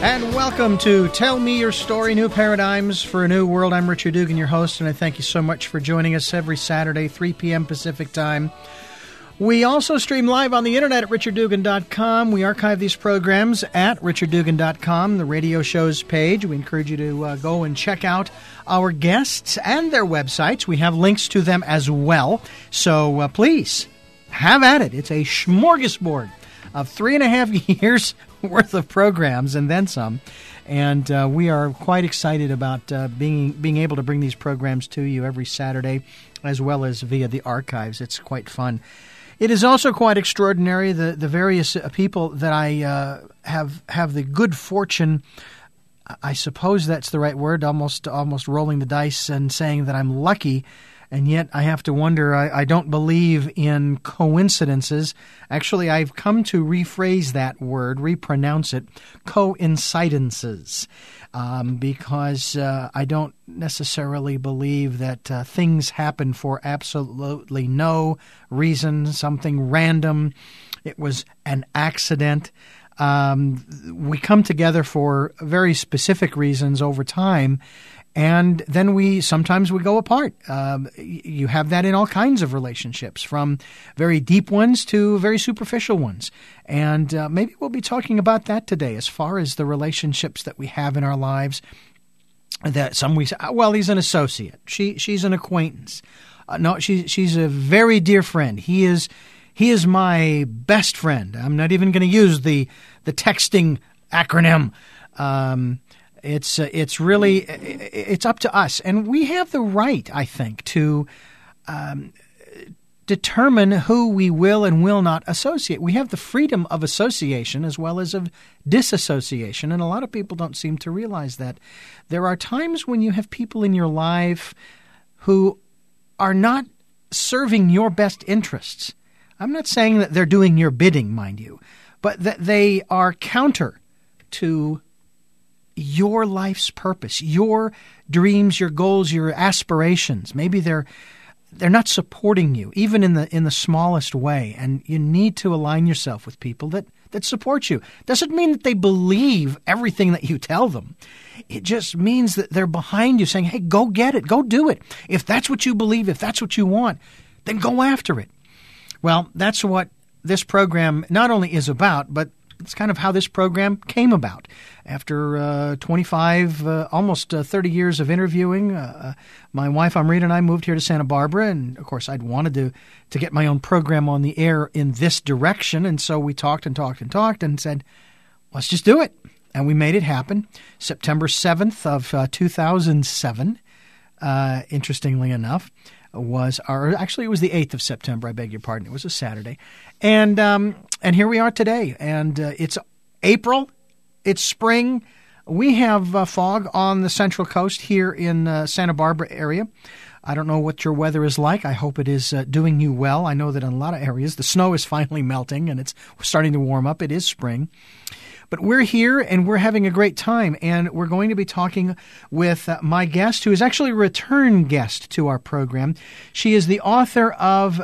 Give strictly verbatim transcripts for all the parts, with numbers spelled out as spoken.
And welcome to Tell Me Your Story, New Paradigms for a New World. I'm Richard Dugan, your host, and I thank you so much for joining us every Saturday, three p.m. Pacific Time. We also stream live on the internet at richard dugan dot com. We archive these programs at richard dugan dot com, the radio shows page. We encourage you to uh, go and check out our guests and their websites. We have links to them as well. So uh, please, have at it. It's a smorgasbord of three and a half years worth of programs and then some. And uh, we are quite excited about uh, being being able to bring these programs to you every Saturday, as well as via the archives. It's quite fun. It is also quite extraordinary, the, the various people that I uh, have have the good fortune, I suppose that's the right word, almost almost rolling the dice and saying that I'm lucky. And yet I have to wonder, I, I don't believe in coincidences. Actually, I've come to rephrase that word, repronounce it, coincidences, um, because uh, I don't necessarily believe that uh, things happen for absolutely no reason, something random. It was an accident. Um, we come together for very specific reasons over time. And then we sometimes we go apart. Um, you have that in all kinds of relationships, from very deep ones to very superficial ones. And uh, maybe we'll be talking about that today, as far as the relationships that we have in our lives. That some we say, well, he's an associate. She she's an acquaintance. Uh, no, she she's a very dear friend. He is he is my best friend. I'm not even going to use the the texting acronym. Um, It's uh, it's really it's up to us, and we have the right, I think, to um, determine who we will and will not associate. We have the freedom of association as well as of disassociation, and a lot of people don't seem to realize that. There are times when you have people in your life who are not serving your best interests. I'm not saying that they're doing your bidding, mind you, but that they are counter to your life's purpose, your dreams, your goals, your aspirations. Maybe they're they're not supporting you, even in the in the smallest way. And you need to align yourself with people that, that support you. Doesn't mean that they believe everything that you tell them. It just means that they're behind you saying, hey, go get it, go do it. If that's what you believe, if that's what you want, then go after it. Well, that's what this program not only is about, but it's kind of how this program came about. After uh, twenty-five, uh, almost uh, thirty years of interviewing, uh, my wife Amrita and I moved here to Santa Barbara, and of course I'd wanted to, to get my own program on the air in this direction, and so we talked and talked and talked and said, let's just do it. And we made it happen. September seventh of uh, two thousand seven, uh, interestingly enough, was our, actually it was the eighth of September, I beg your pardon, it was a Saturday. And um, and here we are today, and uh, it's April, it's spring. We have uh, fog on the Central Coast here in uh, Santa Barbara area. I don't know what your weather is like. I hope it is uh, doing you well. I know that in a lot of areas the snow is finally melting and it's starting to warm up. It is spring. But we're here and we're having a great time, and we're going to be talking with uh, my guest, who is actually a return guest to our program. She is the author of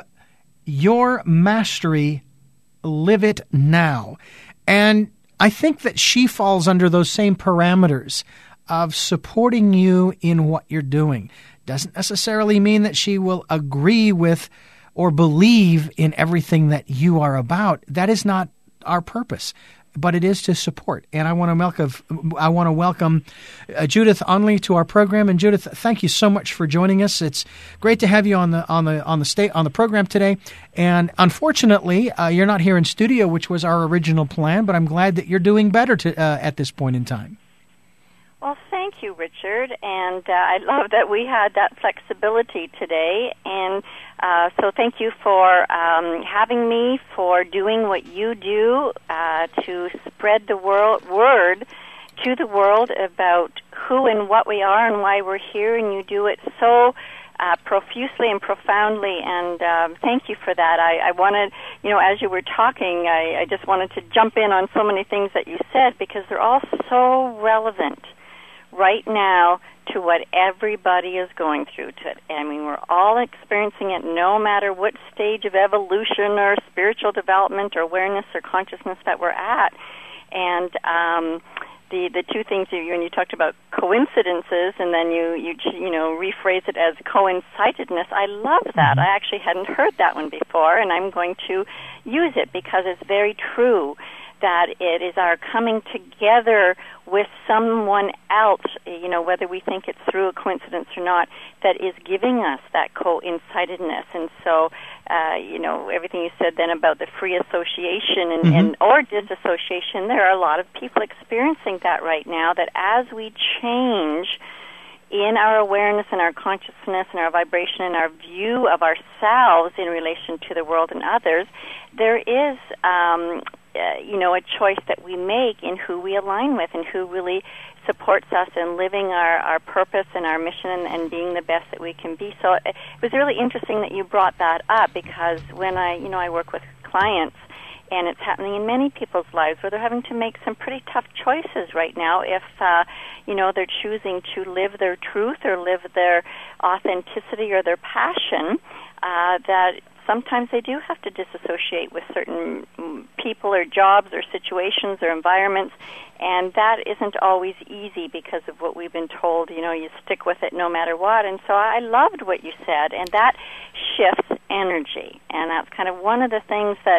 Your Mastery, Live It Now. And I think that she falls under those same parameters of supporting you in what you're doing. Doesn't necessarily mean that she will agree with or believe in everything that you are about. That is not our purpose, but it is to support. And I want to welcome, I want to welcome uh, Judith Onley to our program. And Judith, thank you so much for joining us. It's great to have you on the on the on the state on the program today. And unfortunately, uh, you're not here in studio, which was our original plan. But I'm glad that you're doing better to, uh, at this point in time. Well, thank you, Richard. And uh, I love that we had that flexibility today. And Uh, so thank you for um, having me, for doing what you do uh, to spread the world, word to the world about who and what we are and why we're here, and you do it so uh, profusely and profoundly, and um, thank you for that. I, I wanted, you know, as you were talking, I, I just wanted to jump in on so many things that you said, because they're all so relevant right now to what everybody is going through. To, I mean, we're all experiencing it no matter what stage of evolution or spiritual development or awareness or consciousness that we're at. And um, the, the two things you, when you talked about coincidences and then you, you, you know, rephrase it as coincidedness, I love that. I actually hadn't heard that one before, and I'm going to use it because it's very true that it is our coming together with someone else, you know, whether we think it's through a coincidence or not, that is giving us that coincidedness. And so, uh, you know, everything you said then about the free association and, mm-hmm. and or disassociation, there are a lot of people experiencing that right now, that as we change in our awareness and our consciousness and our vibration and our view of ourselves in relation to the world and others, there is um, Uh, you know, a choice that we make in who we align with and who really supports us in living our, our purpose and our mission and, and being the best that we can be. So it, it was really interesting that you brought that up, because when I, you know, I work with clients, and it's happening in many people's lives where they're having to make some pretty tough choices right now if, uh, you know, they're choosing to live their truth or live their authenticity or their passion, uh, that sometimes they do have to disassociate with certain people or jobs or situations or environments, and that isn't always easy because of what we've been told. You know, you stick with it no matter what. And so I loved what you said, and that shifts energy, and that's kind of one of the things that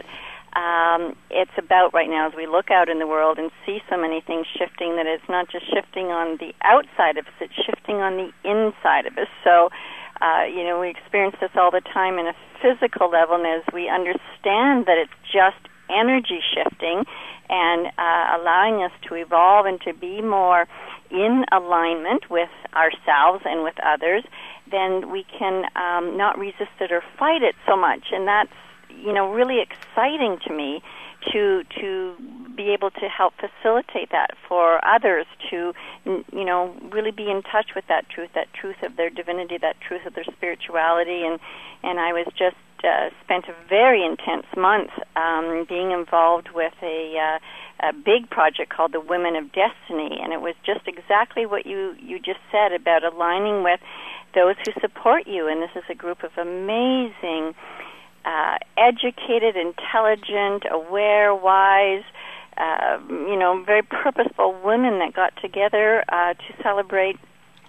um, it's about right now as we look out in the world and see so many things shifting, that it's not just shifting on the outside of us, it's shifting on the inside of us. So Uh, you know, we experience this all the time in a physical level, and as we understand that it's just energy shifting and uh, allowing us to evolve and to be more in alignment with ourselves and with others, then we can um, not resist it or fight it so much. And that's, you know, really exciting to me, to to be able to help facilitate that for others, to, you know, really be in touch with that truth, that truth of their divinity, that truth of their spirituality. And, and I was just uh, spent a very intense month um, being involved with a, uh, a big project called the Women of Destiny, and it was just exactly what you, you just said about aligning with those who support you. And this is a group of amazing Uh, educated, intelligent, aware, wise, uh, you know, very purposeful women that got together uh, to celebrate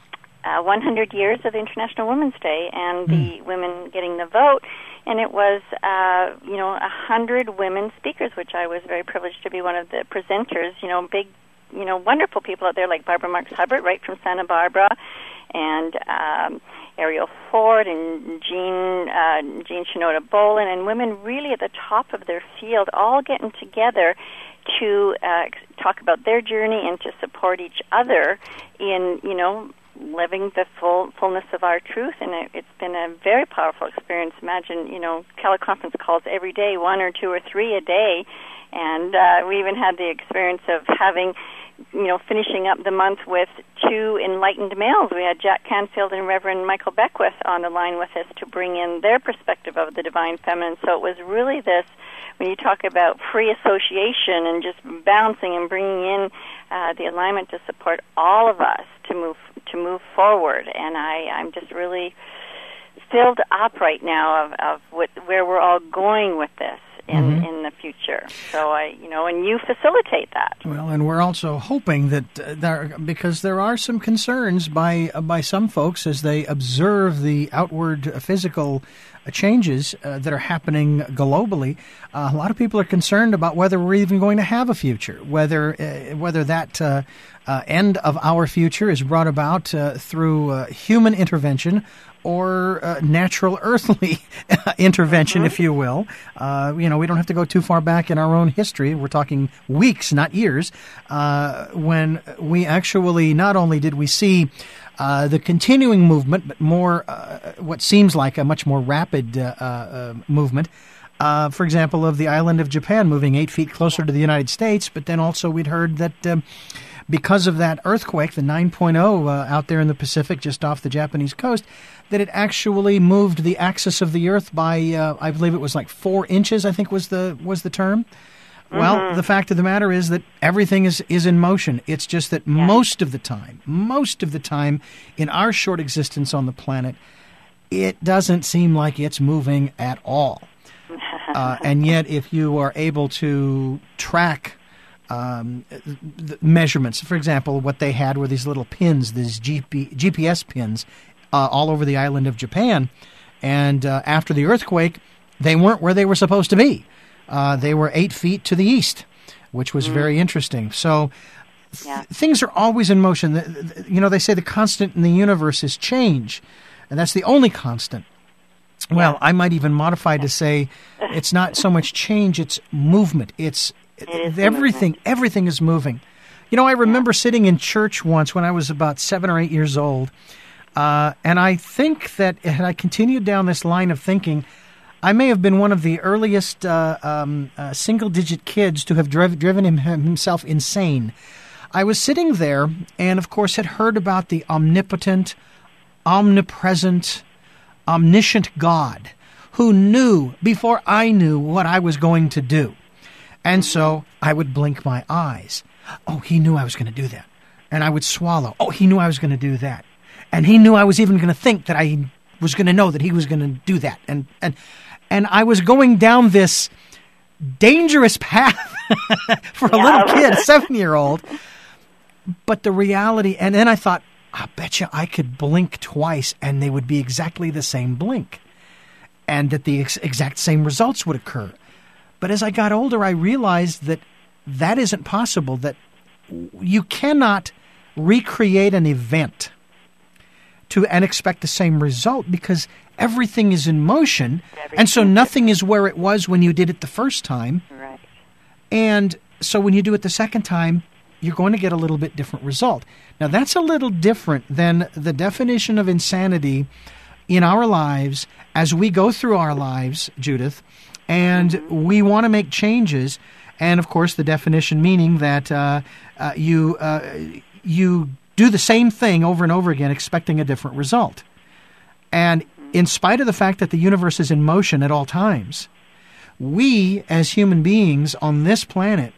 uh, one hundred years of International Women's Day and mm. the women getting the vote. And it was, uh, you know, one hundred women speakers, which I was very privileged to be one of the presenters, you know, big, you know, wonderful people out there like Barbara Marks Hubbard right from Santa Barbara, and um, Ariel Ford and Jean uh, Jean Shinoda Boland, and women really at the top of their field, all getting together to uh, talk about their journey and to support each other in, you know, living the full fullness of our truth. And it, it's been a very powerful experience. Imagine, you know, teleconference calls every day, one or two or three a day, and uh, we even had the experience of having, you know, finishing up the month with two enlightened males. We had Jack Canfield and Reverend Michael Beckwith on the line with us to bring in their perspective of the divine feminine. So it was really this, when you talk about free association and just bouncing and bringing in uh, the alignment to support all of us to move to move forward. And I, I'm just really filled up right now of, of what, where we're all going with this in, mm-hmm. in the future. So I, you know, and you facilitate that. Well, and we're also hoping that uh, there, because there are some concerns by uh, by some folks as they observe the outward uh, physical uh, changes uh, that are happening globally. Uh, a lot of people are concerned about whether we're even going to have a future, whether uh, whether that uh, uh, end of our future is brought about uh, through uh, human intervention or uh, natural earthly intervention, mm-hmm. if you will. Uh, you know, we don't have to go too far back in our own history. We're talking weeks, not years, uh, when we actually not only did we see uh, the continuing movement, but more uh, what seems like a much more rapid uh, uh, movement, uh, for example, of the island of Japan moving eight feet closer to the United States, but then also we'd heard that um, because of that earthquake, the nine point oh uh, out there in the Pacific just off the Japanese coast, that it actually moved the axis of the Earth by, uh, I believe it was like four inches, I think was the was the term. Mm-hmm. Well, the fact of the matter is that everything is, is in motion. It's just that yeah. most of the time, most of the time in our short existence on the planet, it doesn't seem like it's moving at all. uh, and yet, if you are able to track um, the measurements. For example, what they had were these little pins, these G P, G P S pins, uh, all over the island of Japan. And uh, after the earthquake, they weren't where they were supposed to be. Uh, they were eight feet to the east, which was mm. very interesting. So th- yeah. things are always in motion. The, the, you know, they say the constant in the universe is change, and that's the only constant. Well, yeah. I might even modify to say it's not so much change, it's movement. It's it everything. movement. Everything is moving. You know, I remember yeah. sitting in church once when I was about seven or eight years old, uh, and I think that had I continued down this line of thinking, I may have been one of the earliest uh, um, uh, single-digit kids to have driv- driven him, himself insane. I was sitting there and, of course, had heard about the omnipotent, omnipresent, omniscient God who knew before I knew what I was going to do. And so I would blink my eyes. Oh, he knew I was going to do that. And I would swallow. Oh, he knew I was going to do that. And he knew I was even going to think that I was going to know that he was going to do that. And and and I was going down this dangerous path for a yeah. little kid, a seven-year-old. But the reality, and then I thought, I bet you I could blink twice and they would be exactly the same blink. And that the ex- exact same results would occur. But as I got older, I realized that that isn't possible, that you cannot recreate an event to and expect the same result because everything is in motion, everything and so nothing is where it was when you did it the first time. Right. And so when you do it the second time, you're going to get a little bit different result. Now, that's a little different than the definition of insanity in our lives as we go through our lives, Judith, and mm-hmm. we want to make changes. And, of course, the definition meaning that uh, uh, you uh, you do the same thing over and over again expecting a different result. And in spite of the fact that the universe is in motion at all times, we as human beings on this planet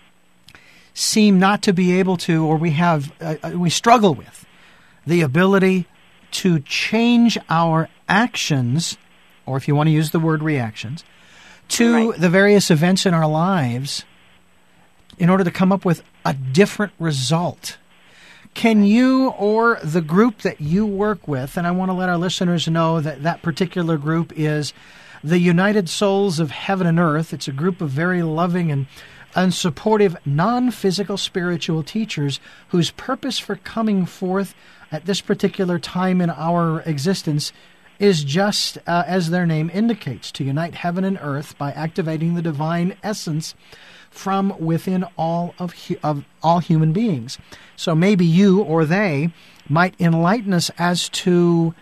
seem not to be able to, or we have, uh, we struggle with the ability to change our actions, or if you want to use the word reactions, to right. the various events in our lives in order to come up with a different result. Can you or the group that you work with, and I want to let our listeners know that that particular group is the United Souls of Heaven and Earth. It's a group of very loving and, and supportive non-physical spiritual teachers whose purpose for coming forth at this particular time in our existence is just uh, as their name indicates, to unite heaven and earth by activating the divine essence from within all of hu- of all human beings. So maybe you or they might enlighten us as to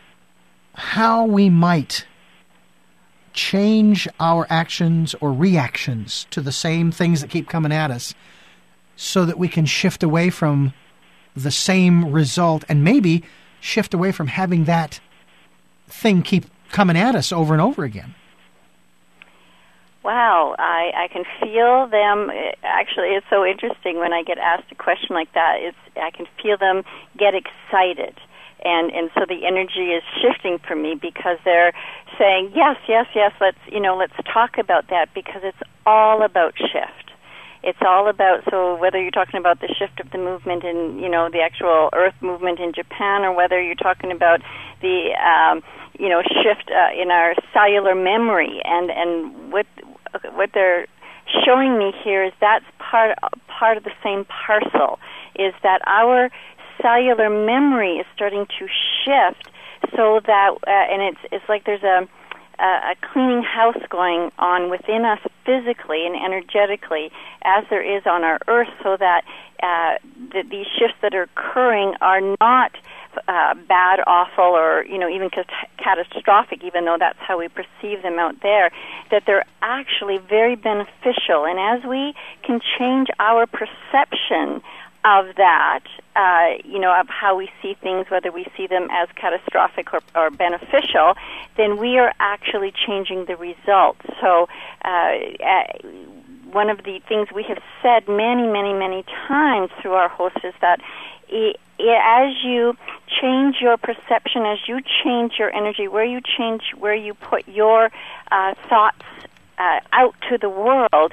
how we might change our actions or reactions to the same things that keep coming at us so that we can shift away from the same result and maybe shift away from having that thing keep coming at us over and over again. Wow, I, I can feel them. Actually, it's so interesting when I get asked a question like that. It's I can feel them get excited, and and so the energy is shifting for me because they're saying yes, yes, yes. Let's you know let's talk about that because it's all about shift. It's all about, so whether you're talking about the shift of the movement in, you know, the actual earth movement in Japan, or whether you're talking about the, um, you know, shift uh, in our cellular memory, and, and what what they're showing me here is that's part part of the same parcel, is that our cellular memory is starting to shift so that, uh, and it's it's like there's a a cleaning house going on within us physically and energetically as there is on our earth, so that uh, the, these shifts that are occurring are not uh, bad, awful, or you know even cat- catastrophic, even though that's how we perceive them out there, that they're actually very beneficial. And as we can change our perception of that, uh, you know, of how we see things, whether we see them as catastrophic or, or beneficial, then we are actually changing the results. So uh, uh, one of the things we have said many, many, many times through our host is that it, it, as you change your perception, as you change your energy, where you change, where you put your uh, thoughts uh, out to the world,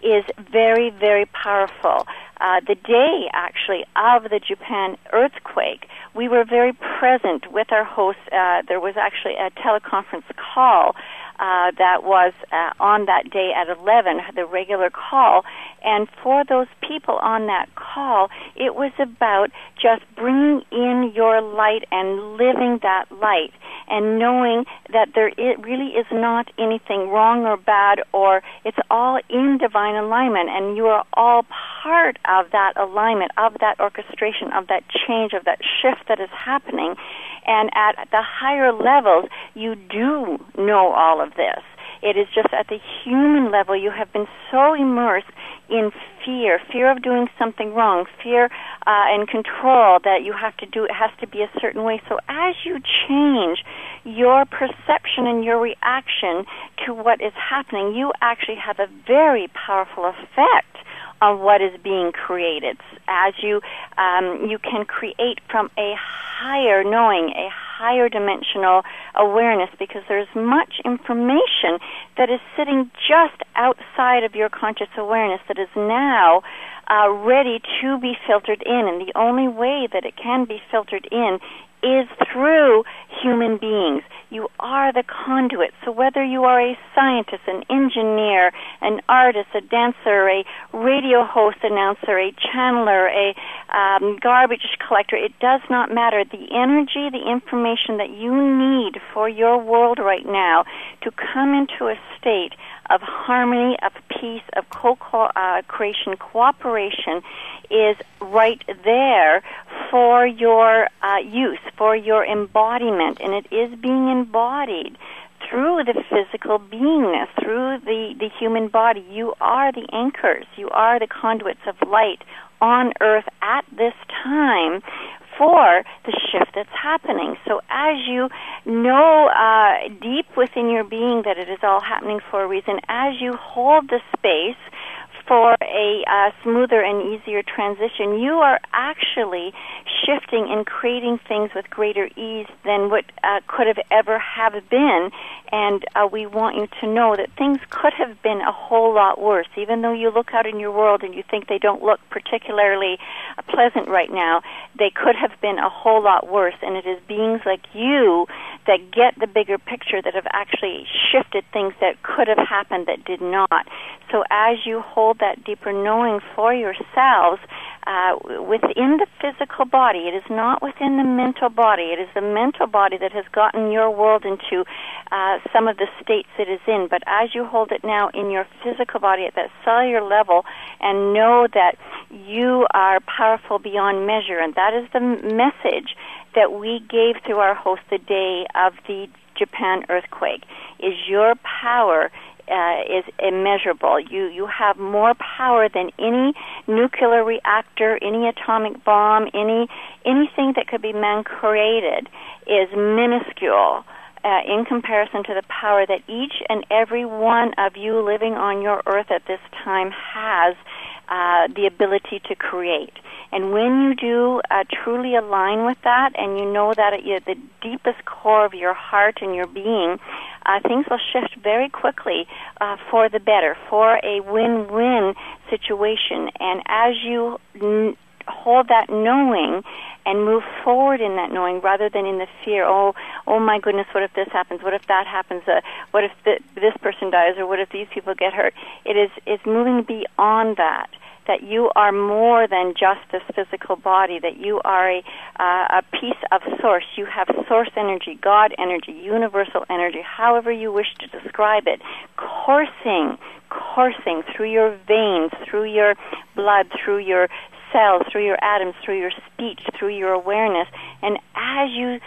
is very, very powerful. Uh, the day, actually, of the Japan earthquake, we were very present with our host. Uh, there was actually a teleconference call uh, that was uh, on that day at eleven, the regular call. And for those people on that call, it was about just bringing in your light and living that light and knowing that there it really is not anything wrong or bad, or it's all in divine alignment, and you are all part of that alignment, of that orchestration, of that change, of that shift that is happening. And at the higher levels, you do know all of this. It is just at the human level, you have been so immersed in fear, fear of doing something wrong, fear uh, and control that you have to do, it has to be a certain way. So as you change your perception and your reaction to what is happening, you actually have a very powerful effect on what is being created. As you, um, you can create from a higher knowing, a higher dimensional awareness, because there's much information that is sitting just outside of your conscious awareness that is now uh, ready to be filtered in, and the only way that it can be filtered in is through human beings. You are the conduit. So whether you are a scientist, an engineer, an artist, a dancer, a radio host, announcer, a channeler, a um, garbage collector, it does not matter. The energy, the information that you need for your world right now to come into a state of harmony, of peace, of co-creation, cooperation is right there for your uh, use, for your embodiment, and it is being embodied through the physical beingness, through the, the human body. You are the anchors. You are the conduits of light on earth at this time for the shift that's happening. So as you know uh, deep within your being that it is all happening for a reason, as you hold the space for a uh, smoother and easier transition, you are actually shifting and creating things with greater ease than what uh, could have ever have been. And uh, we want you to know that things could have been a whole lot worse. Even though you look out in your world and you think they don't look particularly uh, pleasant right now, they could have been a whole lot worse. And it is beings like you that get the bigger picture that have actually shifted things that could have happened that did not. So as you hold that deeper knowing for yourselves, uh, within the physical body, it is not within the mental body. It is the mental body that has gotten your world into uh, some of the states it is in. But as you hold it now in your physical body at that cellular level, and know that you are powerful beyond measure, and that is the message that we gave through our host the day of the Japan earthquake, is your power Uh, is immeasurable. You you have more power than any nuclear reactor, any atomic bomb, any anything that could be man-created is minuscule uh, in comparison to the power that each and every one of you living on your earth at this time has uh, the ability to create. And when you do uh, truly align with that, and you know that at your, the deepest core of your heart and your being, uh, things will shift very quickly uh, for the better, for a win-win situation. And as you n- hold that knowing and move forward in that knowing rather than in the fear, oh, oh my goodness, what if this happens? What if that happens? Uh, what if th- this person dies? Or what if these people get hurt? It is it's moving beyond that. That you are more than just this physical body, that you are a, uh, a piece of source. You have source energy, God energy, universal energy, however you wish to describe it, coursing, coursing through your veins, through your blood, through your cells, through your atoms, through your speech, through your awareness. And as you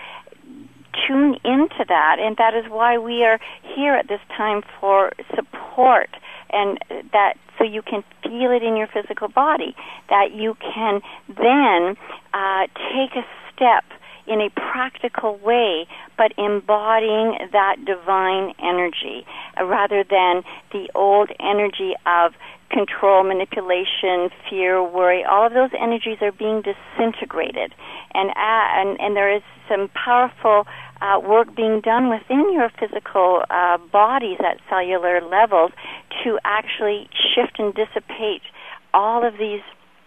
tune into that, and that is why we are here at this time for support, and that so you can feel it in your physical body, that you can then uh, take a step in a practical way, but embodying that divine energy, uh, rather than the old energy of control, manipulation, fear, worry. All of those energies are being disintegrated, and uh, and, and there is some powerful uh, work being done within your physical uh, bodies at cellular levels to actually shift and dissipate all of these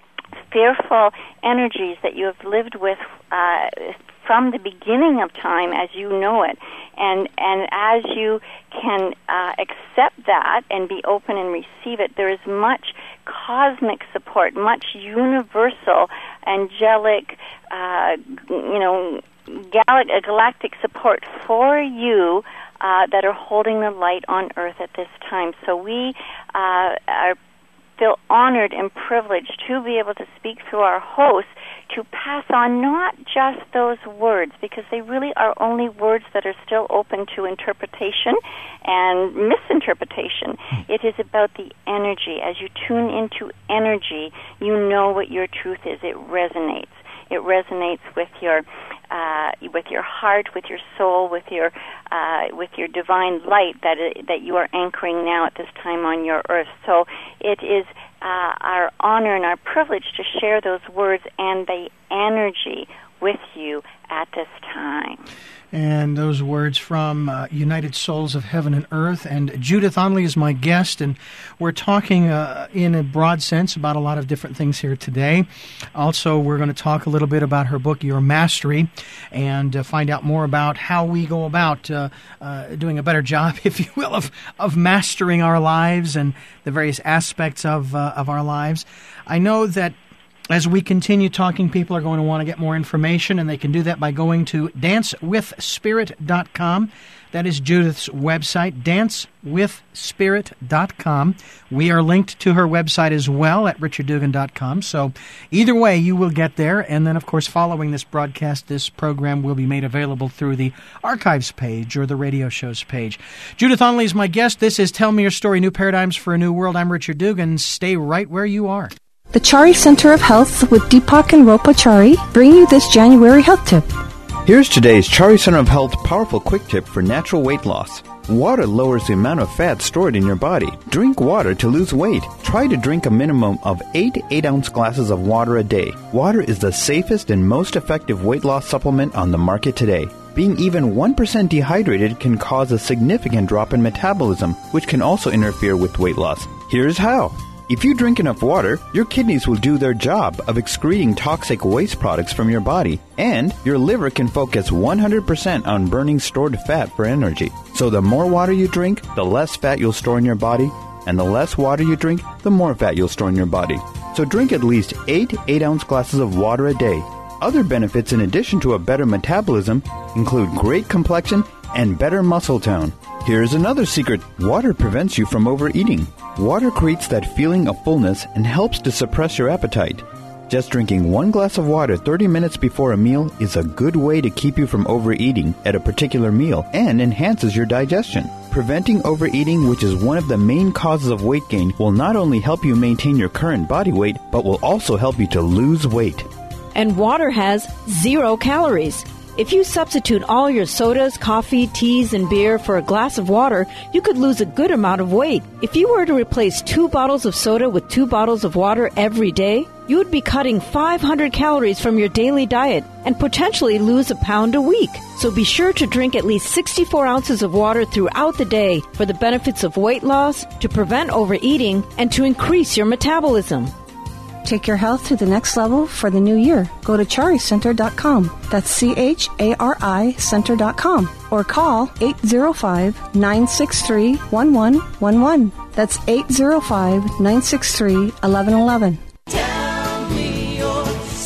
fearful energies that you have lived with uh, from the beginning of time as you know it. And and as you can uh, accept that and be open and receive it, there is much cosmic support, much universal, angelic, uh, you know, gal- galactic support for you uh, that are holding the light on Earth at this time. So we uh, are feel honored and privileged to be able to speak through our hosts to pass on not just those words, because they really are only words that are still open to interpretation and misinterpretation. It is about the energy. As you tune into energy, you know what your truth is. It resonates. It resonates with your uh, with your heart, with your soul, with your uh, with your divine light that it, that you are anchoring now at this time on your earth. So it is uh, our honor and our privilege to share those words and the energy with you at this time. And those words from uh, United Souls of Heaven and Earth. And Judith Onley is my guest, and we're talking uh, in a broad sense about a lot of different things here today. Also, we're going to talk a little bit about her book, Your Mastery, and uh, find out more about how we go about uh, uh, doing a better job, if you will, of, of mastering our lives and the various aspects of, uh, of our lives. I know that as we continue talking, people are going to want to get more information, and they can do that by going to dance with spirit dot com. That is Judith's website, dance with spirit dot com. We are linked to her website as well at richard dugan dot com. So either way, you will get there. And then, of course, following this broadcast, this program will be made available through the archives page or the radio shows page. Judith Onley is my guest. This is Tell Me Your Story, New Paradigms for a New World. I'm Richard Dugan. Stay right where you are. The Chari Center of Health with Deepak and Ropa Chari bring you this January health tip. Here's today's Chari Center of Health powerful quick tip for natural weight loss. Water lowers the amount of fat stored in your body. Drink water to lose weight. Try to drink a minimum of eight eight-ounce glasses of water a day. Water is the safest and most effective weight loss supplement on the market today. Being even one percent dehydrated can cause a significant drop in metabolism, which can also interfere with weight loss. Here's how. If you drink enough water, your kidneys will do their job of excreting toxic waste products from your body, and your liver can focus one hundred percent on burning stored fat for energy. So the more water you drink, the less fat you'll store in your body, and the less water you drink, the more fat you'll store in your body. So drink at least eight eight-ounce glasses of water a day. Other benefits in addition to a better metabolism include great complexion and better muscle tone. Here's another secret. Water prevents you from overeating. Water creates that feeling of fullness and helps to suppress your appetite. Just drinking one glass of water thirty minutes before a meal is a good way to keep you from overeating at a particular meal and enhances your digestion. Preventing overeating, which is one of the main causes of weight gain, will not only help you maintain your current body weight, but will also help you to lose weight. And water has zero calories. If you substitute all your sodas, coffee, teas, and beer for a glass of water, you could lose a good amount of weight. If you were to replace two bottles of soda with two bottles of water every day, you would be cutting five hundred calories from your daily diet and potentially lose a pound a week. So be sure to drink at least sixty-four ounces of water throughout the day for the benefits of weight loss, to prevent overeating, and to increase your metabolism. Take your health to the next level for the new year. Go to chari center dot com. That's C H A R I center dot com. Or call eight zero five, nine six three, one one one one. That's eight zero five, nine six three, one one one one. Tell me your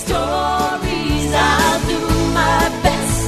stories. I'll do my best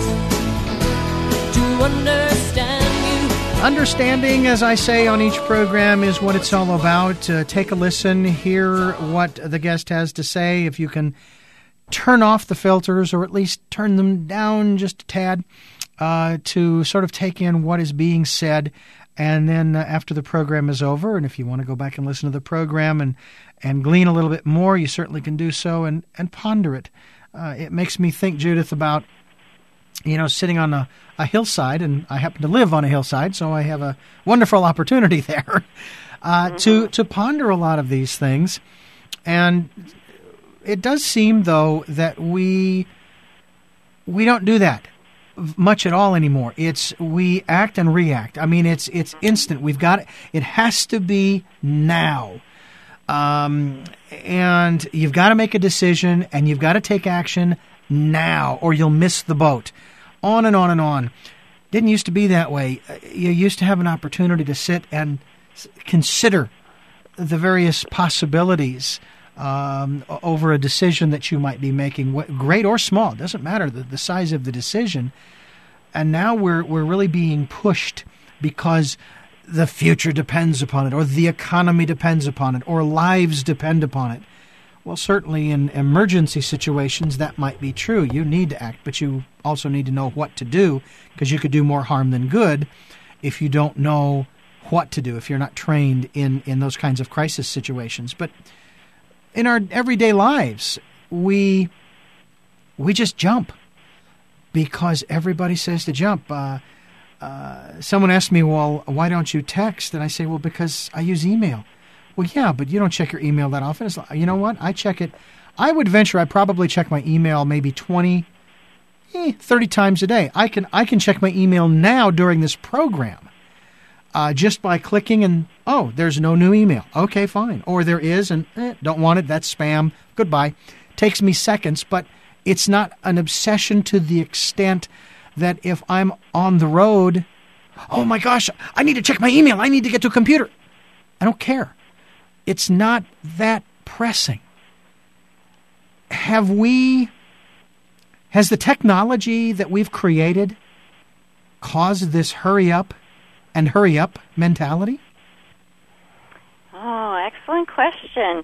to understand you. Understanding, as I say on each program, is what it's all about. Uh, take a listen, hear what the guest has to say. If you can turn off the filters, or at least turn them down just a tad, uh, to sort of take in what is being said. And then uh, after the program is over, and if you want to go back and listen to the program and, and glean a little bit more, you certainly can do so and, and ponder it. Uh, it makes me think, Judith, about you know, sitting on a, a hillside, and I happen to live on a hillside, so I have a wonderful opportunity there uh, mm-hmm. to, to ponder a lot of these things. And it does seem, though, that we we don't do that much at all anymore. It's we act and react. I mean, it's it's instant. We've got it. It has to be now. Um, and you've got to make a decision, and you've got to take action now, or you'll miss the boat. On and on and on. Didn't used to be that way. You used to have an opportunity to sit and consider the various possibilities um, over a decision that you might be making, great or small. It doesn't matter the, the size of the decision. And now we're we're really being pushed because the future depends upon it, or the economy depends upon it, or lives depend upon it. Well, certainly in emergency situations, that might be true. You need to act, but you also need to know what to do, because you could do more harm than good if you don't know what to do, if you're not trained in, in those kinds of crisis situations. But in our everyday lives, we we just jump because everybody says to jump. Uh, uh, someone asked me, well, why don't you text? And I say, well, because I use email. Well, yeah, but you don't check your email that often. It's like, you know what? I check it. I would venture I probably check my email maybe twenty, eh, thirty times a day. I can I can check my email now during this program uh, just by clicking and, oh, there's no new email. Okay, fine. Or there is, and eh, don't want it. That's spam. Goodbye. Takes me seconds, but it's not an obsession to the extent that if I'm on the road, oh my gosh, I need to check my email. I need to get to a computer. I don't care. It's not that pressing. Have we, has the technology that we've created caused this hurry up and hurry up mentality? Oh, excellent question.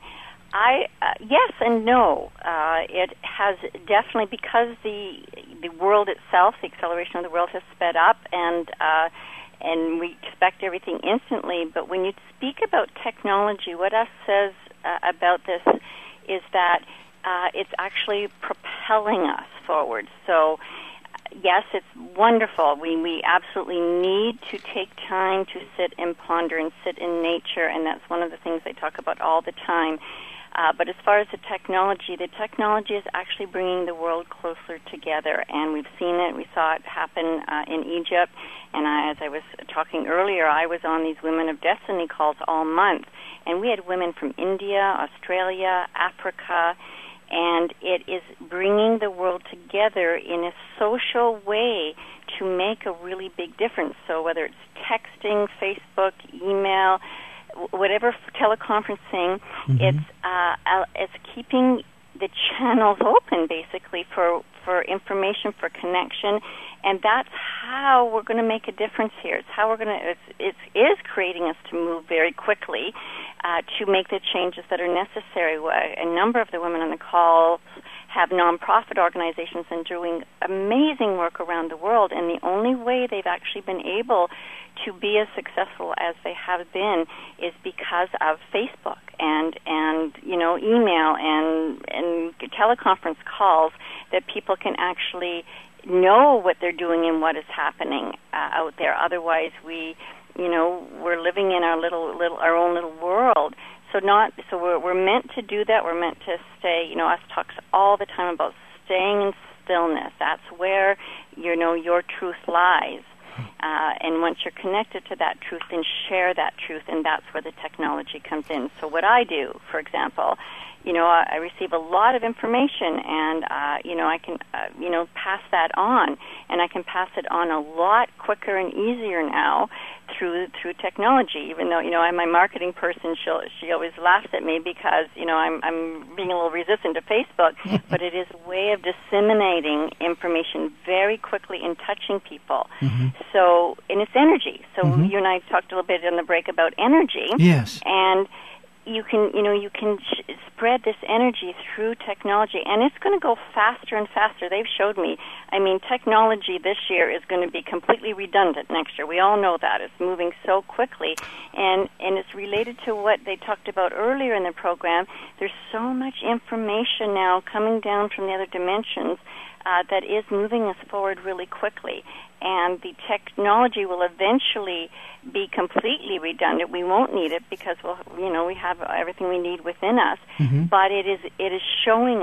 I uh, yes and no. Uh, it has definitely, because the the world itself, the acceleration of the world has sped up, and uh, and we expect everything instantly. But when you speak about technology, what us says uh, about this is that uh, it's actually propelling us forward. So, yes, it's wonderful. We we absolutely need to take time to sit and ponder and sit in nature, and that's one of the things they talk about all the time. Uh, but as far as the technology, the technology is actually bringing the world closer together, and we've seen it. We saw it happen uh, in Egypt, and I, as I was talking earlier, I was on these Women of Destiny calls all month, and we had women from India, Australia, Africa, and it is bringing the world together in a social way to make a really big difference. So whether it's texting, Facebook, email, whatever, teleconferencing, mm-hmm. it's uh, it's keeping the channels open, basically, for, for information, for connection, and that's how we're going to make a difference here. It's how we're going to, it's, it is creating us to move very quickly uh, to make the changes that are necessary. A number of the women on the call have nonprofit organizations and doing amazing work around the world, and the only way they've actually been able to be as successful as they have been is because of Facebook and and you know email and and teleconference calls, that people can actually know what they're doing and what is happening uh, out there. Otherwise, we you know we're living in our little little our own little world. So not so we're we're meant to do that. We're meant to stay. You know, us talks all the time about staying in stillness. That's where you know your truth lies. Uh, and once you're connected to that truth, then share that truth, and that's where the technology comes in. So what I do, for example, you know, I, I receive a lot of information, and, uh, you know, I can, uh, you know, pass that on, and I can pass it on a lot quicker and easier now through through technology. Even though, you know, I'm my marketing person, she'll, she always laughs at me because, you know, I'm, I'm being a little resistant to Facebook, but it is a way of disseminating information very quickly and touching people. Mm-hmm. So, and it's energy. So mm-hmm. you and I talked a little bit in the break about energy. Yes. And you can, you know, you can sh- spread this energy through technology, and it's going to go faster and faster. They've showed me. I mean, technology this year is going to be completely redundant next year. We all know that. It's moving so quickly, and, and it's related to what they talked about earlier in the program. There's so much information now coming down from the other dimensions uh, that is moving us forward really quickly. And the technology will eventually be completely redundant. We won't need it because we'll, you know, we have everything we need within us. Mm-hmm. But it is it is showing us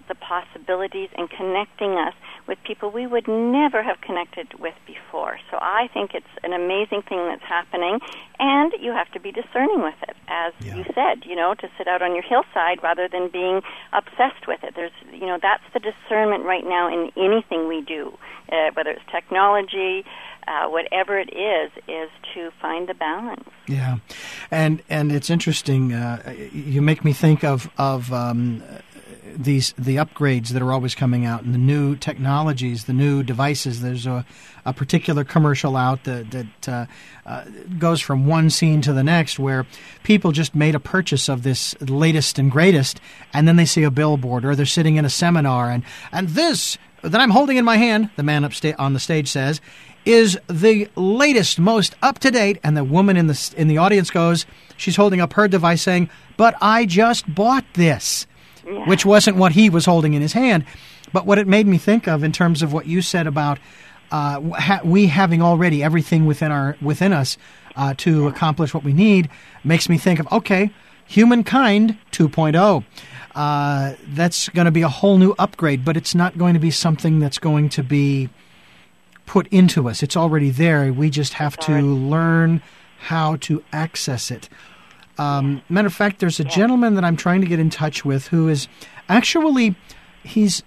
the possibilities and connecting us with people we would never have connected with before. So I think it's an amazing thing that's happening, and you have to be discerning with it, as Yeah. you said, you know, to sit out on your hillside rather than being obsessed with it. There's, you know, that's the discernment right now in anything we do, uh, whether it's technology, uh, whatever it is, is to find the balance. Yeah, and and it's interesting. Uh, you make me think of of um, these the upgrades that are always coming out, and the new technologies, the new devices. There's a, a particular commercial out that that uh, uh, goes from one scene to the next, where people just made a purchase of this latest and greatest, and then they see a billboard, or they're sitting in a seminar, and and this that I'm holding in my hand, the man up sta- on the stage says, is the latest, most up-to-date, and the woman in the in the audience goes, she's holding up her device saying, but I just bought this, Yeah. which wasn't what he was holding in his hand. But what it made me think of in terms of what you said about uh, ha- we having already everything within our within us uh, to accomplish what we need, makes me think of, okay, humankind two point oh. Uh, that's going to be a whole new upgrade, but it's not going to be something that's going to be put into us. It's already there. We just have to learn how to access it. Um, matter of fact, there's a gentleman that I'm trying to get in touch with who is actually, he's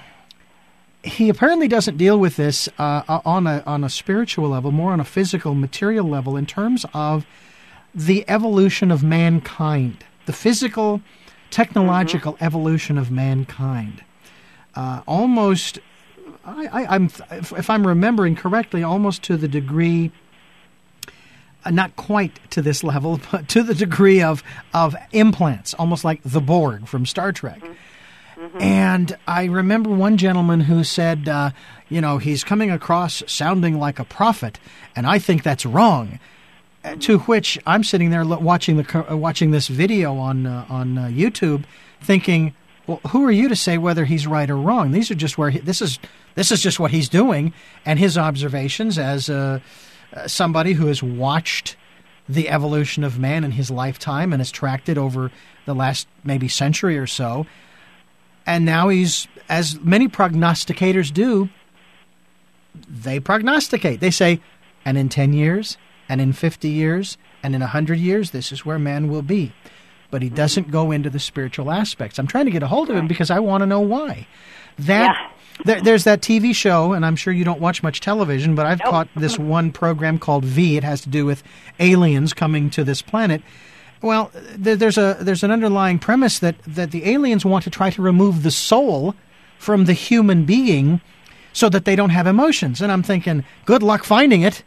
he apparently doesn't deal with this uh, on a on a spiritual level, more on a physical, material level, in terms of the evolution of mankind, the physical, technological mm-hmm. evolution of mankind. Uh, almost, I, I, I'm if, if I'm remembering correctly, almost to the degree. Uh, not quite to this level, but to the degree of, of implants, almost like the Borg from Star Trek. Mm-hmm. And I remember one gentleman who said, uh, you know, he's coming across sounding like a prophet, and I think that's wrong. Uh, to which I'm sitting there lo- watching the uh, watching this video on uh, on uh, YouTube, thinking, well, who are you to say whether he's right or wrong? These are just where he, this is this is just what he's doing, and his observations as a Uh, somebody who has watched the evolution of man in his lifetime and has tracked it over the last maybe century or so. And now he's, as many prognosticators do, they prognosticate. They say, and in ten years, and in fifty years, and in one hundred years, this is where man will be. But he doesn't go into the spiritual aspects. I'm trying to get a hold of him because I want to know why. That... Yeah. There, there's that T V show, and I'm sure you don't watch much television, but I've nope. caught this one program called V. It has to do with aliens coming to this planet. Well, there, there's a there's an underlying premise that, that the aliens want to try to remove the soul from the human being so that they don't have emotions. And I'm thinking, good luck finding it,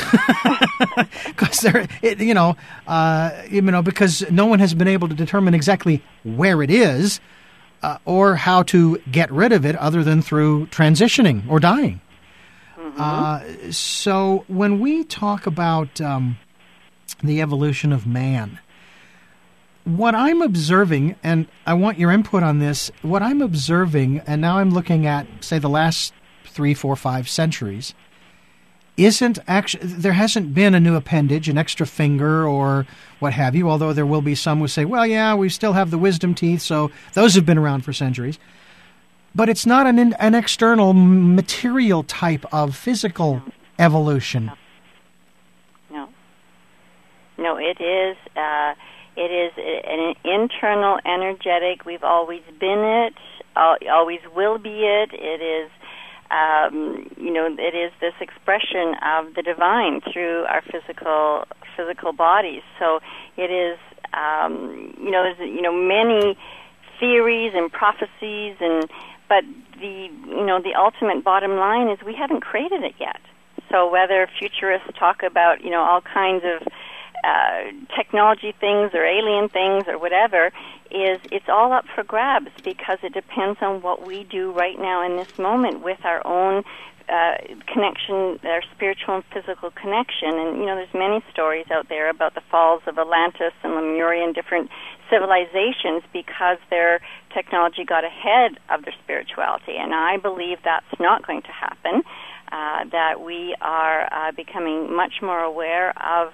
because they're it, you know uh, you know because no one has been able to determine exactly where it is. Uh, or how to get rid of it other than through transitioning or dying. Mm-hmm. Uh, so when we talk about um, the evolution of man, what I'm observing, and I want your input on this, what I'm observing, and now I'm looking at, say, the last three, four, five centuries, isn't actually, there hasn't been a new appendage, an extra finger or what have you, although there will be some who say, well, yeah, we still have the wisdom teeth, so those have been around for centuries. But it's not an an external material type of physical no. evolution. No. No, it is, uh, it is an internal, energetic, we've always been it, always will be it, it is Um, you know, it is this expression of the divine through our physical physical bodies. So it is, um, you know, there's you know many theories and prophecies, and but the you know the ultimate bottom line is we haven't created it yet. So whether futurists talk about you know all kinds of uh, technology things or alien things or whatever, is it's all up for grabs because it depends on what we do right now in this moment with our own uh, connection, our spiritual and physical connection. And, you know, there's many stories out there about the falls of Atlantis and Lemuria and different civilizations because their technology got ahead of their spirituality. And I believe that's not going to happen, uh, that we are uh, becoming much more aware of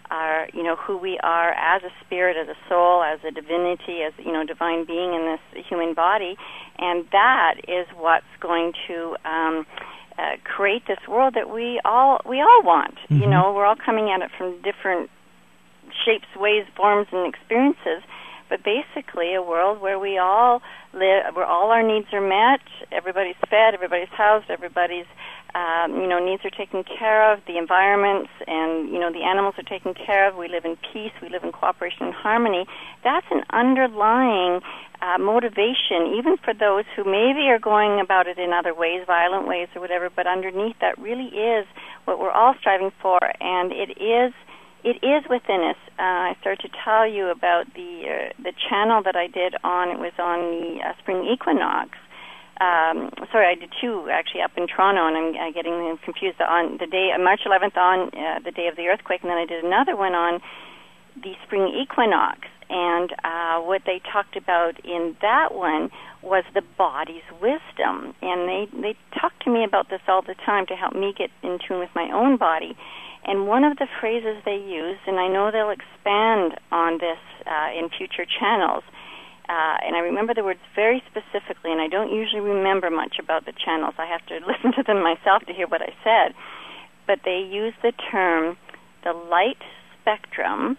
our, you know, who we are as a spirit, as a soul, as a divinity, as, you know, divine being in this human body. And that is what's going to um, uh, create this world that we all we all want. Mm-hmm. You know, we're all coming at it from different shapes, ways, forms, and experiences. But basically, a world where we all live, where all our needs are met, everybody's fed, everybody's housed, everybody's um, you know needs are taken care of, the environments and you know the animals are taken care of. We live in peace, we live in cooperation and harmony. That's an underlying uh, motivation, even for those who maybe are going about it in other ways, violent ways or whatever. But underneath that really is what we're all striving for, and it is. It is within us. Uh, I started to tell you about the uh, the channel that I did on, it was on the uh, spring equinox. Um, sorry, I did two actually up in Toronto, and I'm uh, getting them confused. On the day, uh, March eleventh, on uh, the day of the earthquake, and then I did another one on the spring equinox. And uh, what they talked about in that one was the body's wisdom. And they, they talk to me about this all the time to help me get in tune with my own body. And one of the phrases they use, and I know they'll expand on this uh, in future channels, uh, and I remember the words very specifically, and I don't usually remember much about the channels. I have to listen to them myself to hear what I said. But they use the term, the light spectrum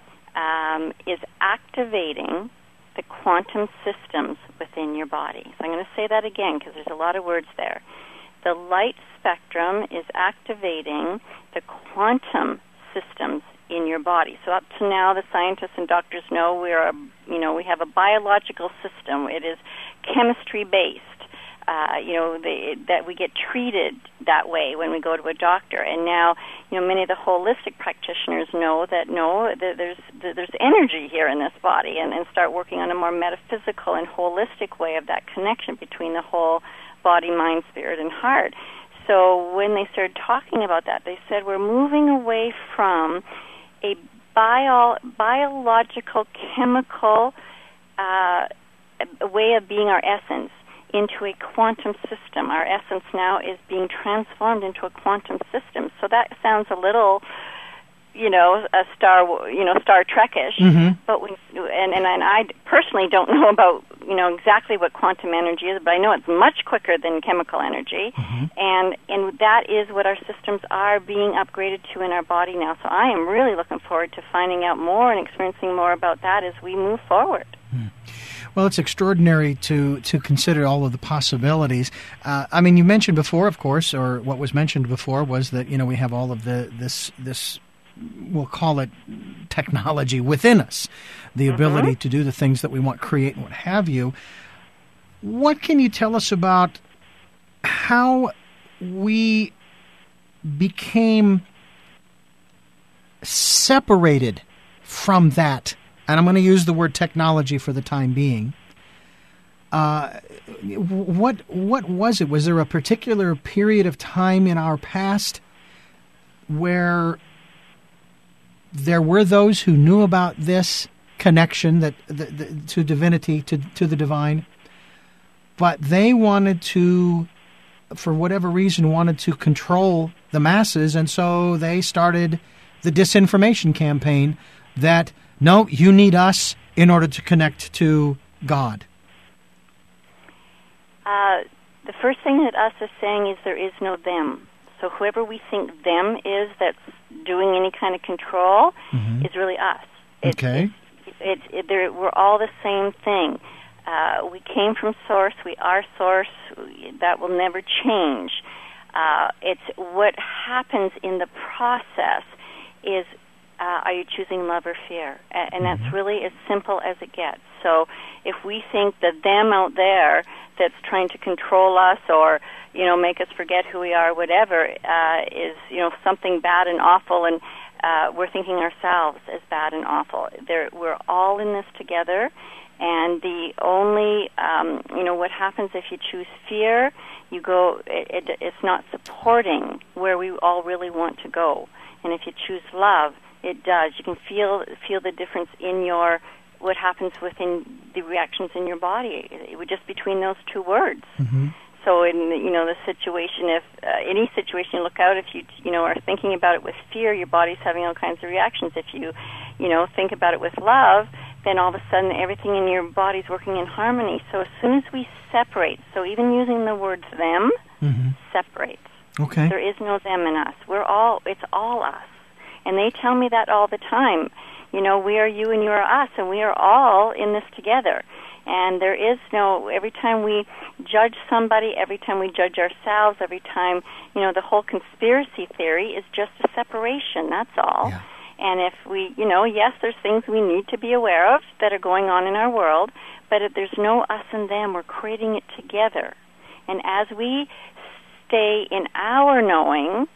um, is activating the quantum systems within your body. So I'm going to say that again because there's a lot of words there. The light spectrum is activating the quantum systems in your body. So up to now, the scientists and doctors know we're, a, you know, we have a biological system. It is chemistry-based. Uh, you know, they, that we get treated that way when we go to a doctor. And now, you know, many of the holistic practitioners know that no, that there's that there's energy here in this body, and, and start working on a more metaphysical and holistic way of that connection between the whole body, mind, spirit, and heart. So when they started talking about that, they said we're moving away from a bio, biological, chemical uh, way of being our essence into a quantum system. Our essence now is being transformed into a quantum system. So that sounds a little, you know, a Star, you know, Star Trek-ish. Mm-hmm. But we, and, and and I personally don't know about, you know, exactly what quantum energy is, but I know it's much quicker than chemical energy, mm-hmm. and and that is what our systems are being upgraded to in our body now. So I am really looking forward to finding out more and experiencing more about that as we move forward. Mm. Well, it's extraordinary to, to consider all of the possibilities. Uh, I mean, you mentioned before, of course, or what was mentioned before was that, you know, we have all of the this this we'll call it technology within us, the mm-hmm. ability to do the things that we want, create, and what have you. What can you tell us about how we became separated from that? And I'm going to use the word technology for the time being. Uh, what what was it? Was there a particular period of time in our past where there were those who knew about this connection that the, the, to divinity, to, to the divine, but they wanted to, for whatever reason, wanted to control the masses, and so they started the disinformation campaign that, no, you need us in order to connect to God? Uh, the first thing that us is saying is there is no them. So whoever we think them is that's doing any kind of control mm-hmm. is really us. It, okay. It, it, it, we're all the same thing. Uh, we came from Source. We are Source. That will never change. Uh, it's what happens in the process is Uh, are you choosing love or fear? And, and that's really as simple as it gets. So if we think that them out there that's trying to control us or, you know, make us forget who we are, whatever, uh, is, you know, something bad and awful, and uh, we're thinking ourselves as bad and awful. There, we're all in this together, and the only, um, you know, what happens if you choose fear, you go, it, it, it's not supporting where we all really want to go. And if you choose love, it does. You can feel feel the difference in your what happens within the reactions in your body. It would just between those two words. Mm-hmm. so in, you know, the situation, if uh, any situation, look out, if you, you know, are thinking about it with fear, your body's having all kinds of reactions. If you, you know, think about it with love, then all of a sudden everything in your body's working in harmony. So as soon as we separate, so even using the words them, mm-hmm. separates. Okay. There is no them in us. We're all, it's all us. And they tell me that all the time. You know, we are you and you are us, and we are all in this together. And there is no, every time we judge somebody, every time we judge ourselves, every time, you know, the whole conspiracy theory is just a separation, that's all. Yeah. And if we, you know, yes, there's things we need to be aware of that are going on in our world, but if there's no us and them, we're creating it together. And as we stay in our knowing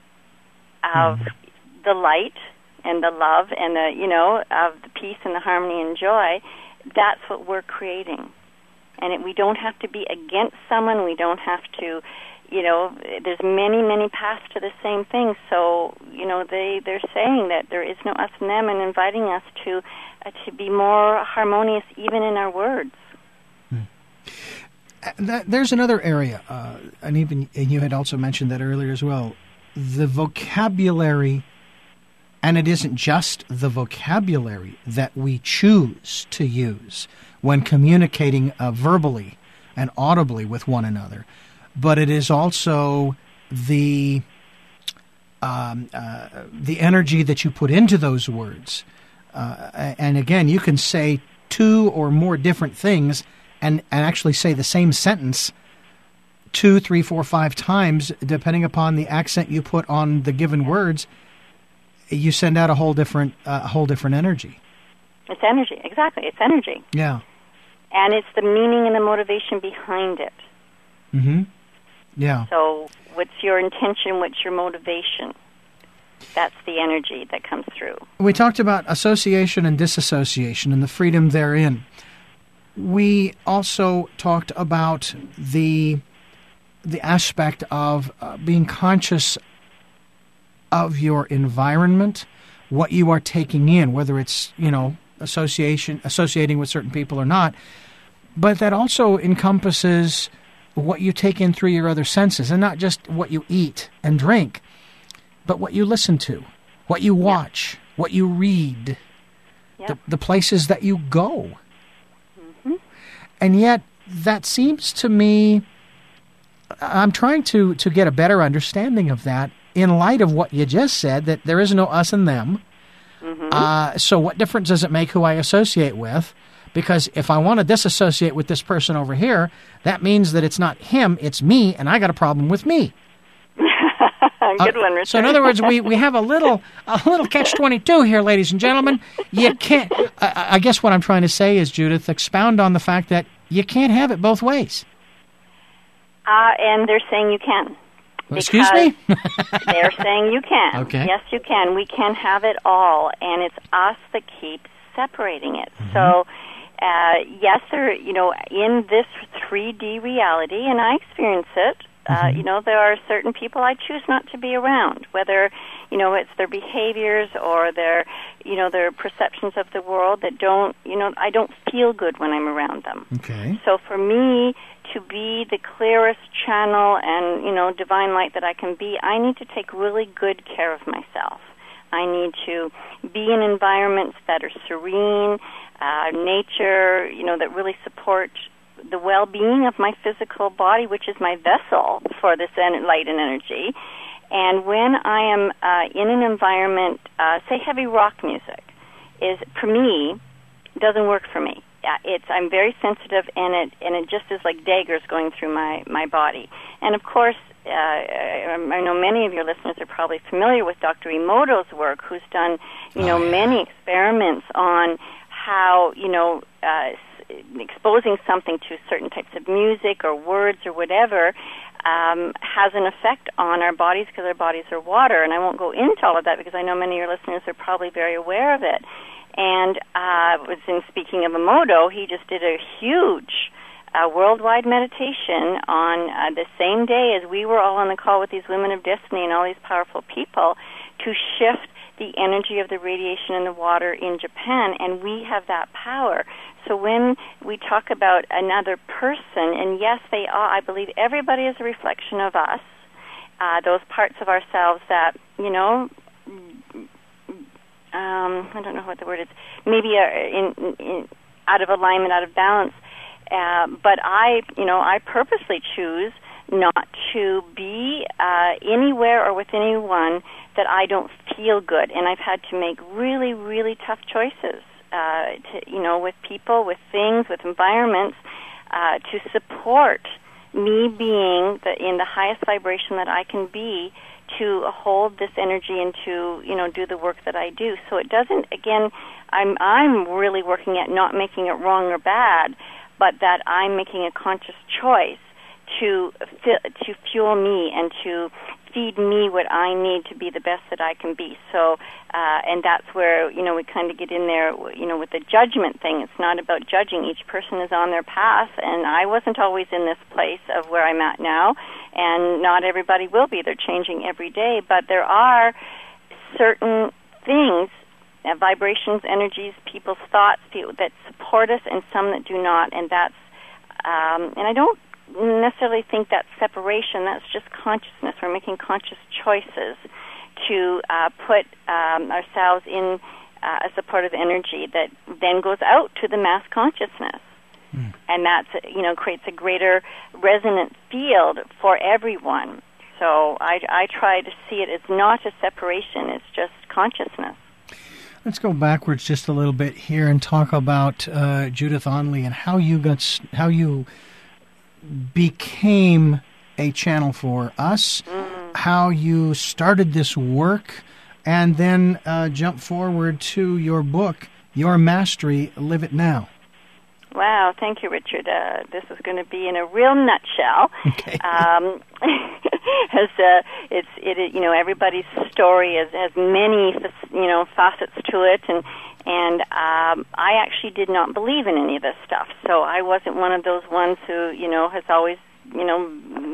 of mm. the light and the love and the, you know, of the peace and the harmony and joy, that's what we're creating. And it, we don't have to be against someone. We don't have to, you know, there's many, many paths to the same thing. So, you know, they, they're saying that there is no us and them and inviting us to uh, to be more harmonious even in our words. Hmm. That, there's another area, uh, and even and you had also mentioned that earlier as well, the vocabulary. And it isn't just the vocabulary that we choose to use when communicating uh, verbally and audibly with one another, but it is also the um, uh, the energy that you put into those words. Uh, and again, you can say two or more different things and, and actually say the same sentence two, three, four, five times, depending upon the accent you put on the given words. You send out a whole different, uh, a whole different energy. It's energy, exactly. It's energy. Yeah. And it's the meaning and the motivation behind it. Mm-hmm. Yeah. So what's your intention? What's your motivation? That's the energy that comes through. We talked about association and disassociation and the freedom therein. We also talked about the the aspect of uh, being conscious of your environment, what you are taking in, whether it's, you know, association, associating with certain people or not, but that also encompasses what you take in through your other senses, and not just what you eat and drink, but what you listen to, what you watch, yep. what you read, yep. the, the places that you go. Mm-hmm. And yet, that seems to me, I'm trying to, to get a better understanding of that in light of what you just said, that there is no us and them. Mm-hmm. Uh, so what difference does it make who I associate with? Because if I want to disassociate with this person over here, that means that it's not him, it's me, and I got a problem with me. Good uh, one, Richard. So in other words, we, we have a little a little catch twenty-two here, ladies and gentlemen. You can't. I, I guess what I'm trying to say is, Judith, expound on the fact that you can't have it both ways. Uh, and they're saying you can. Excuse me? They're saying you can. Okay. Yes, you can. We can have it all, and it's us that keeps separating it. Mm-hmm. So, uh, yes, there. You know, in this three D reality, and I experience it. Uh, mm-hmm. You know, there are certain people I choose not to be around, whether, you know, it's their behaviors or their, you know, their perceptions of the world that don't, you know, I don't feel good when I'm around them. Okay. So for me to be the clearest channel and, you know, divine light that I can be, I need to take really good care of myself. I need to be in environments that are serene, uh, nature, you know, that really support the well-being of my physical body, which is my vessel for this en- light and energy. And when I am uh, in an environment, uh, say heavy rock music, is for me doesn't work for me. Uh, it's I'm very sensitive, and it and it just is like daggers going through my, my body. And of course, uh, I, I know many of your listeners are probably familiar with Doctor Emoto's work, who's done you know oh, yeah. many experiments on how you know. Uh, exposing something to certain types of music or words or whatever um, has an effect on our bodies because our bodies are water. And I won't go into all of that because I know many of your listeners are probably very aware of it. And uh, was in speaking of Emoto, he just did a huge uh, worldwide meditation on uh, the same day as we were all on the call with these women of destiny and all these powerful people to shift the energy of the radiation in the water in Japan, and we have that power. So when we talk about another person, and yes, they are, I believe everybody is a reflection of us, uh, those parts of ourselves that, you know, um, I don't know what the word is, maybe are in, in, out of alignment, out of balance. Uh, but I, you know, I purposely choose not to be uh, anywhere or with anyone that I don't feel good. And I've had to make really, really tough choices, uh, to, you know, with people, with things, with environments, uh, to support me being the, in the highest vibration that I can be, to hold this energy and to, you know, do the work that I do. So it doesn't, again, I'm I'm really working at not making it wrong or bad, but that I'm making a conscious choice to to fuel me and to feed me what I need to be the best that I can be. So, uh, and that's where, you know, we kind of get in there, you know, with the judgment thing. It's not about judging. Each person is on their path, and I wasn't always in this place of where I'm at now, and not everybody will be. They're changing every day, but there are certain things, uh, vibrations, energies, people's thoughts people that support us and some that do not, and that's, um, and I don't necessarily think that's separation. That's just consciousness. We're making conscious choices to uh, put um, ourselves in uh, a supportive energy that then goes out to the mass consciousness. Mm. And that's, you know, creates a greater resonant field for everyone. So I, I try to see it as not a separation. It's just consciousness. Let's go backwards just a little bit here and talk about uh, Judith Onley and how you got, how you became a channel for us, mm. how you started this work, and then uh, jump forward to your book, Your Mastery, Live It Now. Wow, thank you, Richard. Uh, this is going to be in a real nutshell. Okay. Um, as uh, it's it, you know, everybody's story has, has many, you know, facets to it, and and um, I actually did not believe in any of this stuff. So I wasn't one of those ones who, you know, has always, you know,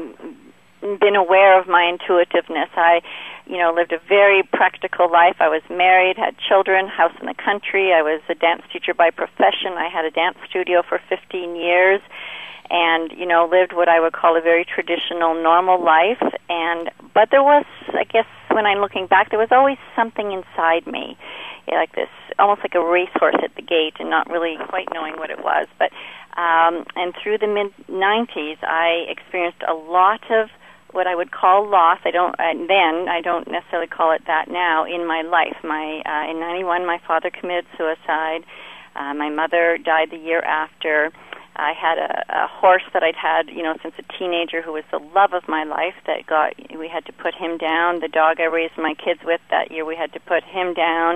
been aware of my intuitiveness. I, you know, lived a very practical life. I was married, had children, house in the country. I was a dance teacher by profession. I had a dance studio for fifteen years, and, you know, lived what I would call a very traditional, normal life. And but there was, I guess, when I'm looking back, there was always something inside me, like this, almost like a racehorse at the gate, and not really quite knowing what it was. But um, and through the mid nineties, I experienced a lot of what I would call loss. I don't uh, then I don't necessarily call it that now in my life. My uh, in ninety-one, my father committed suicide. Uh, my mother died the year after. I had a, a horse that I'd had, you know, since a teenager, who was the love of my life. That got we had to put him down. The dog I raised my kids with that year, we had to put him down.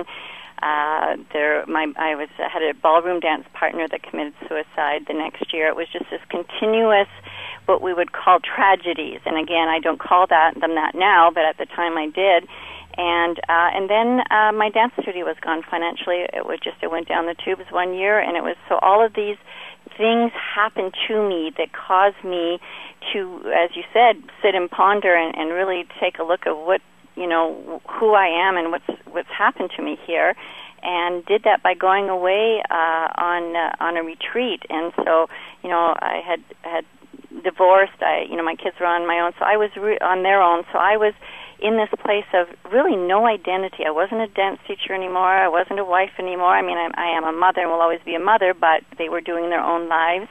Uh, there, my I was I had a ballroom dance partner that committed suicide the next year. It was just this continuous, what we would call tragedies. And again, I don't call that them that now, but at the time I did. And uh, and then uh, my dance studio was gone financially. It was just it went down the tubes one year, and it was so all of these things happened to me that caused me to, as you said, sit and ponder and, and really take a look at what, you know, who I am and what's what's happened to me here, and did that by going away uh, on uh, on a retreat. And so, you know, I had had divorced. I, you know, my kids were on my own, so I was re- on their own. So I was in this place of really no identity. I wasn't a dance teacher anymore. I wasn't a wife anymore. I mean, I, I am a mother and will always be a mother, but they were doing their own lives,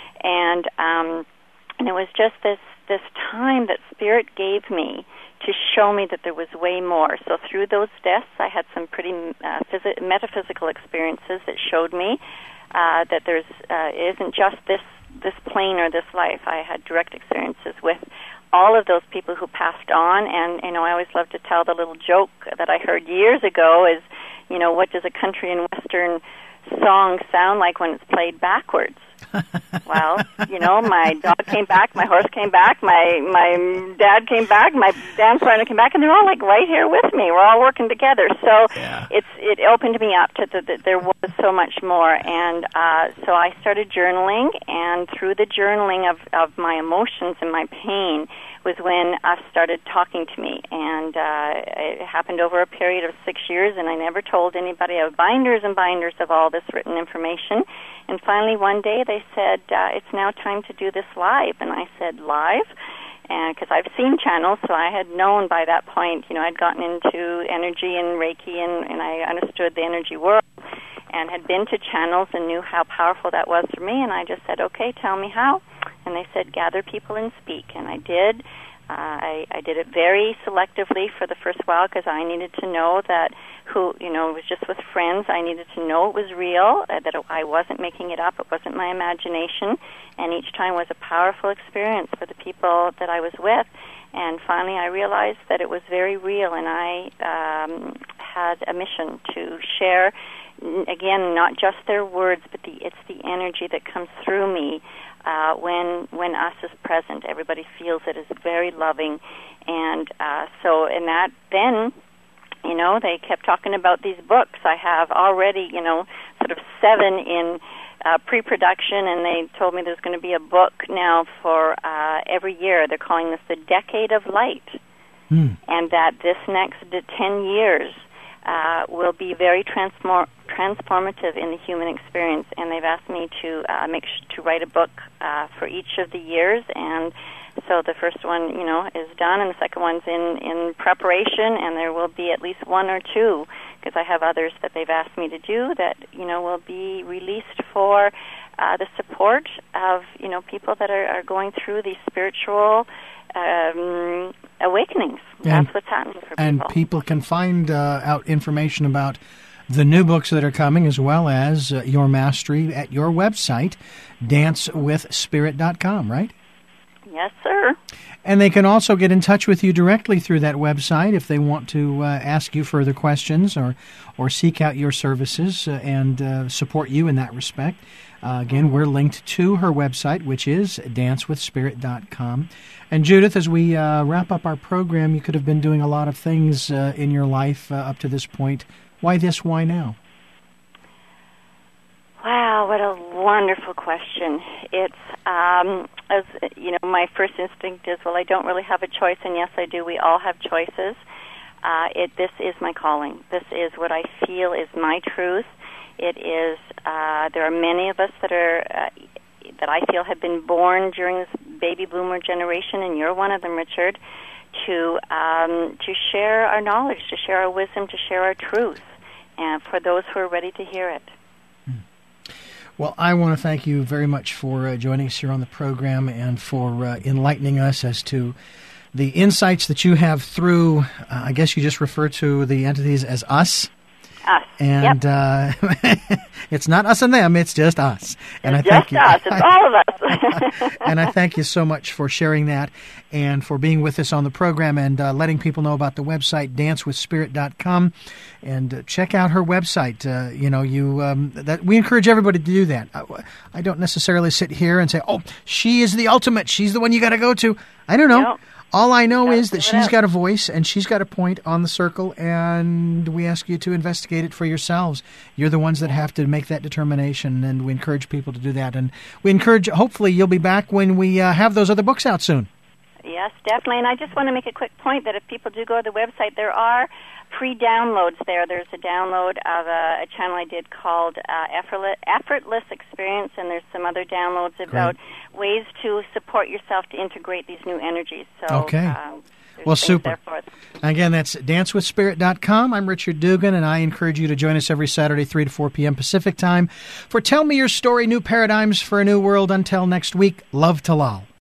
and um, and it was just this this time that Spirit gave me to show me that there was way more. So through those deaths, I had some pretty uh, phys- metaphysical experiences that showed me uh, that there's uh, it isn't just this this plane or this life. I had direct experiences with all of those people who passed on, and, you know, I always love to tell the little joke that I heard years ago is, you know, what does a country and western song sound like when it's played backwards? Well, you know, my dog came back, my horse came back, my my dad came back, my dance partner came back, and they're all like right here with me. We're all working together. So Yeah. it's it opened me up to the, that there was so much more. And uh, so I started journaling, and through the journaling of, of my emotions and my pain was when Us started talking to me. And uh, it happened over a period of six years, and I never told anybody. I have binders and binders of all this written information. And finally, one day, they said, uh, it's now time to do this live. And I said, live? And because I've seen channels, so I had known by that point, you know, I'd gotten into energy and Reiki, and, and I understood the energy world, and had been to channels and knew how powerful that was for me. And I just said, okay, tell me how. And they said, gather people and speak. And I did. Uh, I, I did it very selectively for the first while, because I needed to know that who, you know, it was just with friends. I needed to know it was real, uh, that it, I wasn't making it up. It wasn't my imagination. And each time was a powerful experience for the people that I was with. And finally I realized that it was very real, and I um, had a mission to share, again, not just their words, but the it's the energy that comes through me. Uh, when when Us is present, everybody feels it is very loving, and uh, so in that, then, you know, they kept talking about these books. I have already, you know, sort of seven in uh, pre-production, and they told me there's going to be a book now for uh, every year. They're calling this the Decade of Light, Mm. and that this next ten years uh, will be very transform- transformative in the human experience. And they've asked me to uh, make sh- to write a book uh, for each of the years. And so the first one, you know, is done, and the second one's in, in preparation, and there will be at least one or two, because I have others that they've asked me to do that, you know, will be released for uh, the support of, you know, people that are, are going through these spiritual um, awakenings. And- That's what's happening for And people. people can find uh, out information about the new books that are coming, as well as uh, your mastery, at your website, dance with spirit dot com, right? Yes, sir. And they can also get in touch with you directly through that website if they want to uh, ask you further questions, or, or seek out your services uh, and uh, support you in that respect. Uh, again, we're linked to her website, which is dance with spirit dot com. And Judith, as we uh, wrap up our program, you could have been doing a lot of things uh, in your life uh, up to this point. Why this? Why now? Wow, what a wonderful question. It's, um, as you know, my first instinct is, well, I don't really have a choice, and yes, I do. We all have choices. Uh, it, this is my calling. This is what I feel is my truth. It is, uh, there are many of us that are, uh, that I feel have been born during this baby boomer generation, and you're one of them, Richard, to, um, to share our knowledge, to share our wisdom, to share our truth, and for those who are ready to hear it. Well, I want to thank you very much for uh, joining us here on the program, and for uh, enlightening us as to the insights that you have through, uh, I guess you just refer to the entities as us. Us. And Yep. uh, it's not us and them, it's just us. And It's I thank just you. us. It's all of us. And I thank you so much for sharing that, and for being with us on the program, and uh, letting people know about the website, dance with spirit dot com, and uh, check out her website. Uh, you know, you um, that we encourage everybody to do that. I, I don't necessarily sit here and say, "Oh, she is the ultimate. She's the one you got to go to." I don't know. No. All I know Gotta is that figure it she's out. got a voice, and she's got a point on the circle, and we ask you to investigate it for yourselves. You're the ones that have to make that determination, and we encourage people to do that. And we encourage, hopefully, you'll be back when we uh, have those other books out soon. Yes, definitely. And I just want to make a quick point that if people do go to the website, there are free downloads there. There's a download of a, a channel I did called uh, Effortless, Effortless Experience, and there's some other downloads about ways to support yourself to integrate these new energies. So, Okay. um, there's Well, things super. there for us. Again, that's dance with spirit dot com. I'm Richard Dugan, and I encourage you to join us every Saturday, three to four p.m. Pacific Time, for Tell Me Your Story, New Paradigms for a New World. Until next week, love to Lal.